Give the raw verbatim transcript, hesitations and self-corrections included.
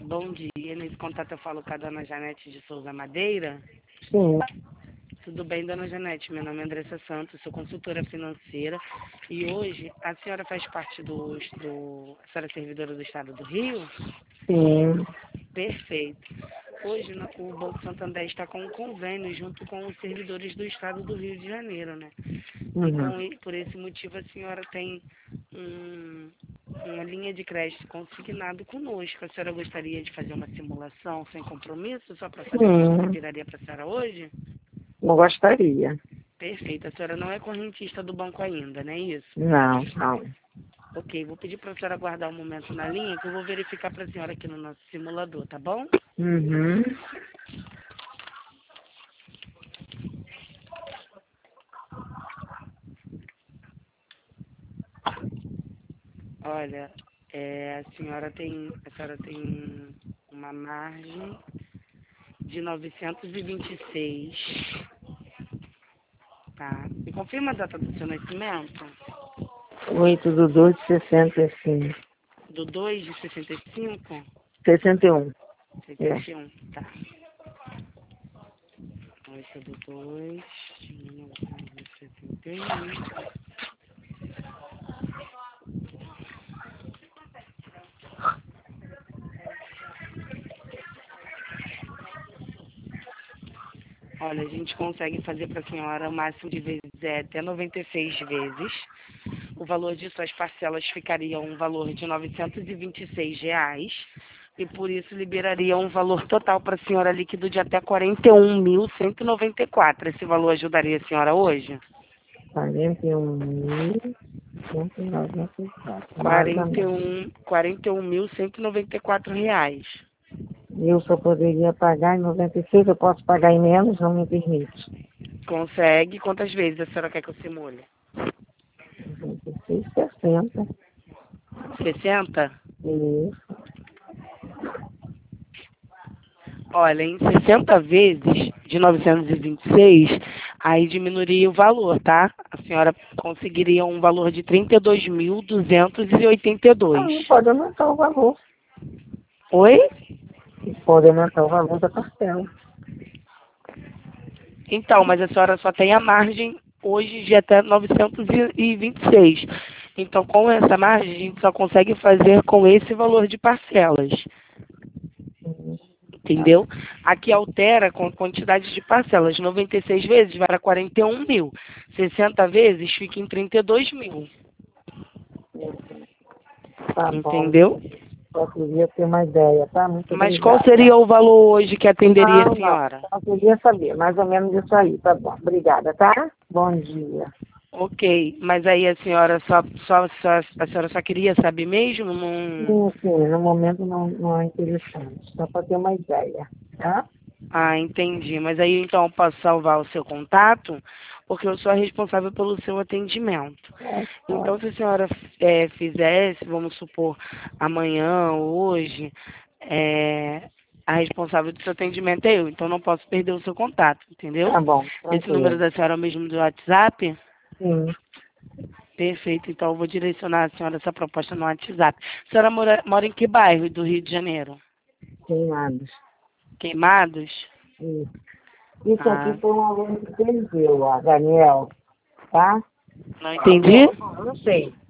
Bom dia, nesse contato eu falo com a dona Janete de Souza Madeira. Sim. Tudo bem, dona Janete? Meu nome é Andressa Santos, sou consultora financeira e hoje a senhora faz parte do, do... A senhora é servidora do Estado do Rio? Sim. Perfeito. Hoje no- o Banco Santander está com um convênio junto com os servidores do Estado do Rio de Janeiro, né? E Uhum. com, e- por esse motivo a senhora tem um, uma linha de crédito consignado conosco. A senhora gostaria de fazer uma simulação sem compromisso, só para saber quanto Sim. liberaria para a senhora hoje? Eu gostaria. Perfeito. A senhora não é correntista do banco ainda, não é isso? Não, não. Ok, vou pedir para a senhora aguardar um momento na linha que eu vou verificar para a senhora aqui no nosso simulador, tá bom? Uhum. Olha, é, a senhora tem, a senhora tem uma margem de novecentos e vinte e seis, tá? Me confirma a data do seu nascimento? Oito do dois de sessenta e cinco. Do dois de sessenta e cinco? Sessenta e um. É. setenta e um, tá. oito do dois de mil novecentos e setenta e um. Olha, a gente consegue fazer para a senhora o máximo de vezes é até noventa e seis vezes. O valor de suas parcelas ficaria um valor de novecentos e vinte e seis reais. E por isso liberaria um valor total para a senhora líquido de até quarenta e um mil cento e noventa e quatro. Esse valor ajudaria a senhora hoje? Quarenta e um mil cento e noventa e quatro. Mais ou quarenta e menos. um, quarenta e um mil cento e noventa e quatro reais. Eu só poderia pagar em noventa e seis. Eu posso pagar em menos, não me permite. Consegue? Quantas vezes a senhora quer que eu simule? noventa e seis, sessenta. sessenta? Isso. Olha, em sessenta vezes de novecentos e vinte e seis, aí diminuiria o valor, tá? A senhora conseguiria um valor de trinta e dois mil duzentos e oitenta e Ah, dois. não pode aumentar o valor. Oi? Pode aumentar o valor da parcela. Então, mas a senhora só tem a margem hoje de até novecentos e vinte e seis. Então, com essa margem, a gente só consegue fazer com esse valor de parcelas. Uhum. Entendeu? Aqui altera com a quantidade de parcelas. noventa e seis vezes vai para quarenta e um mil. sessenta vezes fica em trinta e dois mil. Tá bom. Entendeu? Só queria ter uma ideia, tá? Muito Mas qual obrigada. seria o valor hoje que atenderia a Não, não. senhora? Só queria saber, mais ou menos isso aí, tá bom. Obrigada, tá? Bom dia. Ok, mas aí a senhora só, só, só a senhora só queria saber mesmo? Não... Sim, sim, no momento não, não é interessante, só para ter uma ideia, tá? Ah, entendi. Mas aí então eu posso salvar o seu contato, porque eu sou a responsável pelo seu atendimento. É, Então, pode. se a senhora é, fizesse, vamos supor, amanhã ou hoje, é, a responsável do seu atendimento é eu, então não posso perder o seu contato, entendeu? Tá bom, Esse número tranquilo. da senhora é o mesmo do WhatsApp? Sim, Perfeito, então eu vou direcionar a senhora essa proposta no WhatsApp. A senhora mora, mora em que bairro do Rio de Janeiro? queimados. Queimados? Isso. Isso aqui Ah, foi um aluno que perdeu, a Daniel, tá? não entendi? Daniel, eu não sei.